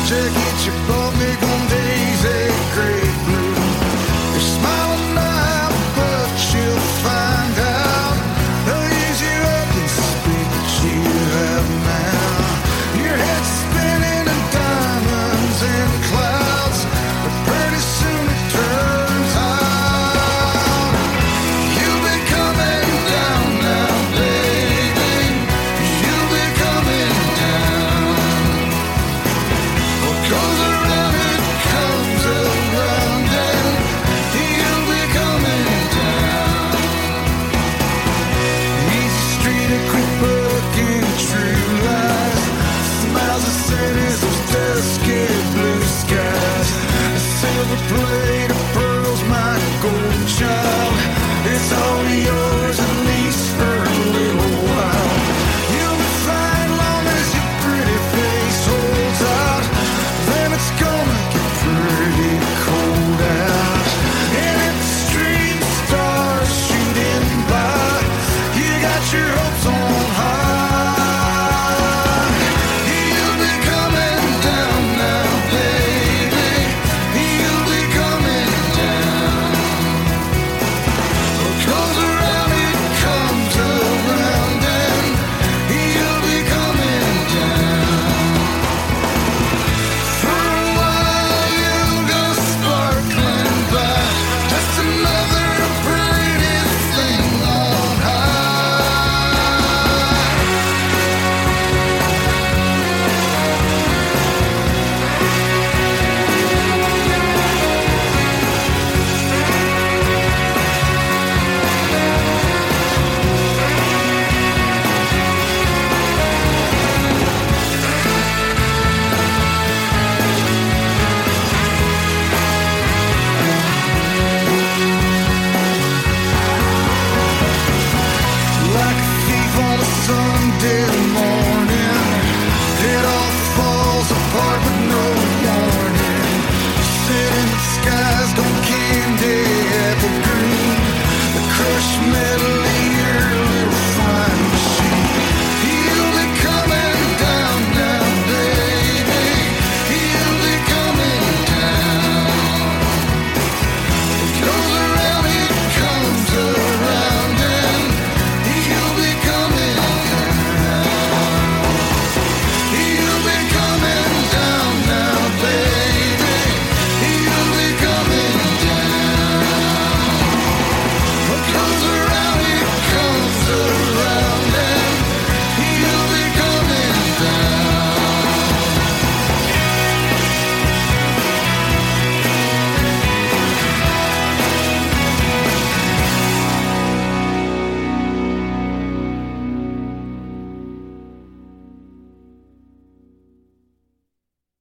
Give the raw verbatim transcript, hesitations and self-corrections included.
jacket you bought me on Daisy Great Blue. You're smiling now, but you'll find out they'll use you up and speak that you have now. Your head's spinning and diamonds in clouds, but pretty soon it turns out you'll be coming down now, baby. You'll be coming down. What goes around it comes around, and you'll be coming down. Easy street, a quick book in true lies. Smiles of cities, those dusky blue skies. A silver plate of pearls, my golden child. It's all yours, at least for a little while. You'll be fine long as your pretty face holds out. Then it's gonna get pretty cold out. And if the street stars shooting by, you got your hopes on high. You'll be coming down now, baby. You'll be coming down. What goes around it comes around, and you'll be coming down. For a while you'll go sparkling by, just another pretty thing on high. Like a thief on a Sunday morning, it all falls apart with no warning. Sit in the skies, going candy apple green. The crushed metal